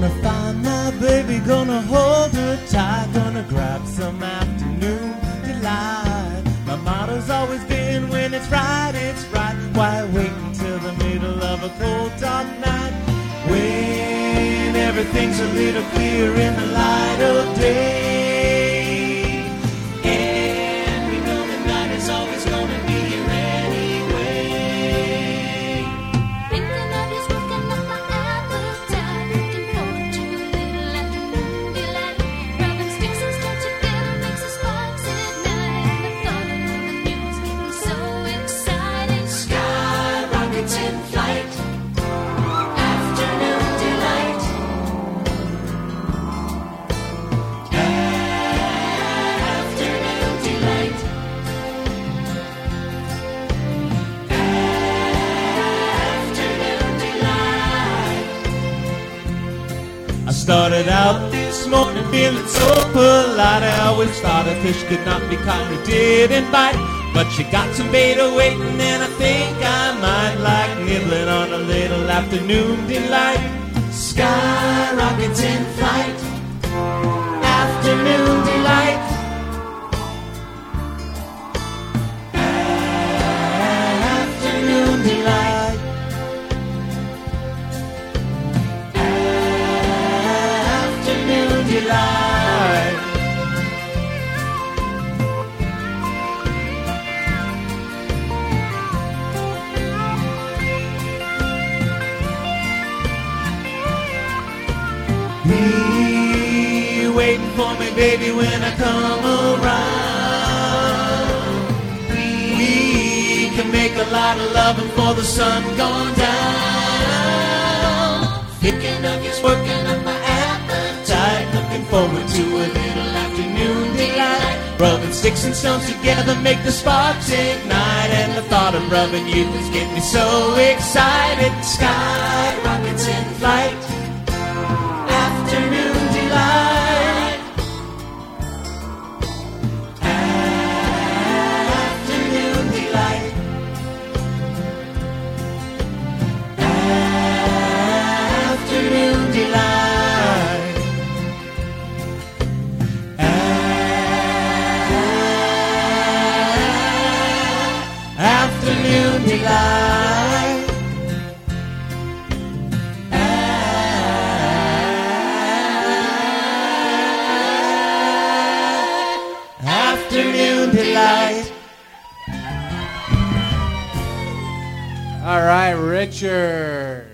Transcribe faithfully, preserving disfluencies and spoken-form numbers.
Gonna find my baby, gonna hold her tight, gonna grab some afternoon delight. My motto's always been, when it's right, it's right. Why wait until the middle of a cold dark night, when everything's a little clearer in the light of day? And we know the night is always gonna be here anyway. Thinking of you's working up my appetite, looking forward to a little afternoon delight. Rubbing sticks and stones together makes the sparks ignite, and the thought of loving you is getting so exciting. Sky rockets in flight, afternoon delight. Afternoon delight. Afternoon delight. I started out this morning feeling so polite. I always thought a fish could not be caught who didn't bite, but she got some bait waiting, and I think I might like nibbling on a little afternoon delight. Sky rockets in flight, afternoon delight. Afternoon delight. Afternoon delight. Be waiting for me, baby, when I come around. We can make a lot of loving before the sun gone down. Thinking of you's working up my appetite, looking forward to a little afternoon delight. Rubbing sticks and stones together make the sparks ignite, and the thought of rubbing you is getting me so excited. Sky rockets in flight, afternoon delight. Afternoon delight. Afternoon delight. Afternoon delight. Afternoon delight. All right, Richard.